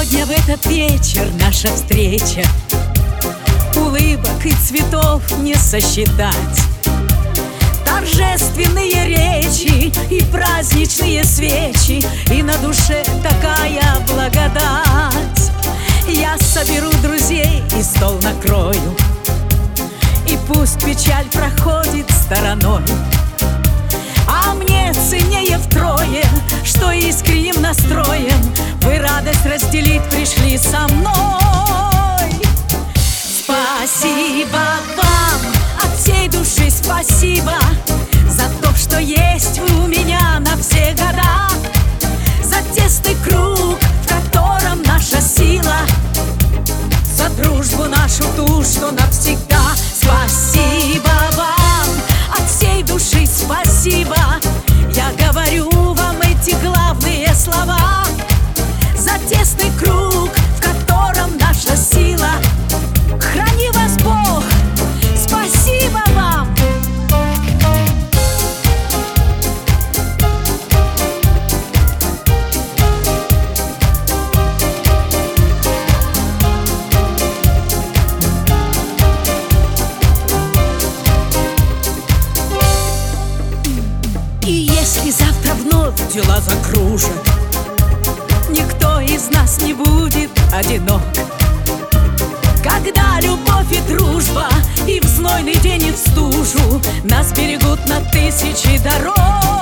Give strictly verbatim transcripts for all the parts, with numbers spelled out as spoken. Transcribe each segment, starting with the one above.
Сегодня в этот вечер наша встреча, улыбок и цветов не сосчитать. Торжественные речи и праздничные свечи, и на душе такая благодать. Я соберу друзей и стол накрою, и пусть печаль проходит стороной. А мне ценнее втрое, что искренним настроем вы радость разделить пришли со мной. Спасибо вам, от всей души спасибо за то, что есть вы у меня на все года, за тесный круг, в котором наша сила, за дружбу нашу ту, что навсегда. Спасибо вам, от всей души спасибо. Я говорю вам эти главные слова, за тесный круг, в котором наша сила. Храни вас Бог, спасибо вам. И если завтра вновь дела закружат, никто из нас не будет одинок. Когда любовь и дружба и в знойный день, и в стужу нас берегут на тысячи дорог.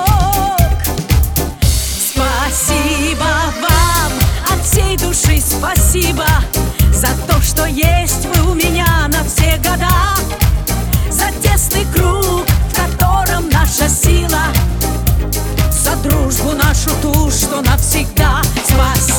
Спасибо вам, от всей души спасибо за то, что есть вы у меня на все года, за тесный круг, в котором наша сила, за дружбу нашу ту, что навсегда. Спасибо.